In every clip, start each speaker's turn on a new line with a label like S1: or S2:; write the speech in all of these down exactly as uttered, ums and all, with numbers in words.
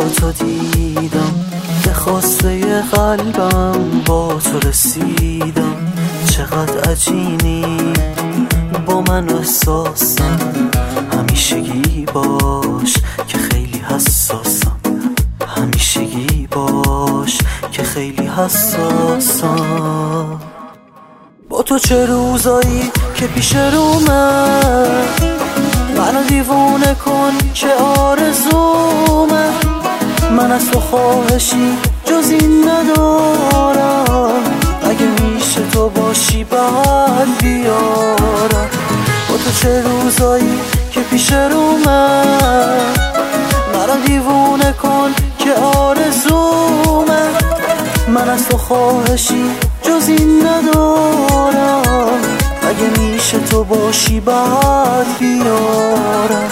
S1: تو دیدم، به خواسته قلبم با تو رسیدم. چقدر عجینی با من احساسم، همیشگی باش که خیلی حساسم، همیشگی باش که خیلی حساسم. با تو چه روزایی که پیش رومه، منو دیوونه کن که آرزومه. من از تو خواهشی جز این ندارم، اگه میشه تو باشی بعد بیارم. با تو چه روزایی که پیش رومه، منو دیوونه کن که آرزومه. من از تو خواهشی جز این ندارم، اگه میشه تو باشی بعد بیارم.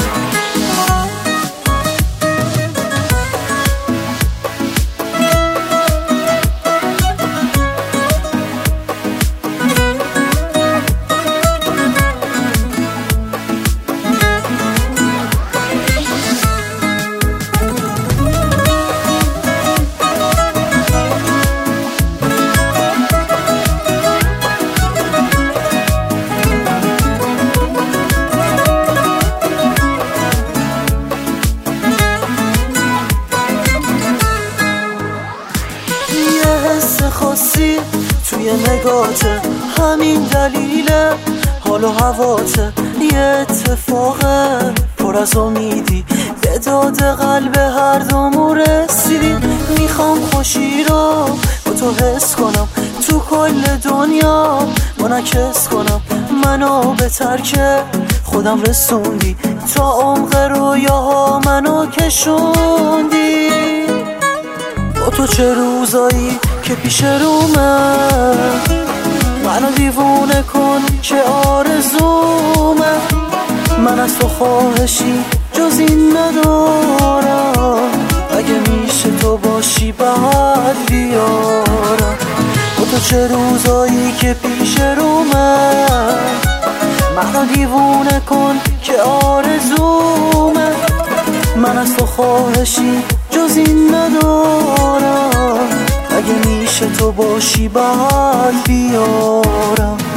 S1: خاصی توی نگاته، همین دلیله حال و هواته. یه اتفاق پر از امیدی به داد قلب هر دومو رسیدی. میخوام خوشی رو با تو حس کنم، تو کل دنیا منعکس کنم. منو به ترک خودم رسوندی، تا عمق رویاها منو کشوندی. با تو چه روزایی که پیش رومه، منو دیوونه کن که آرزومه. من از تو خواهشی جز این ندارم، اگه میشه تو باشی بعد بیارم. با تو چه روزایی که پیش رومه، منو دیوونه کن که آرزومه. من از تو خواهشی جز این ندارم، اگه میشه تو باشی بعد بیارم.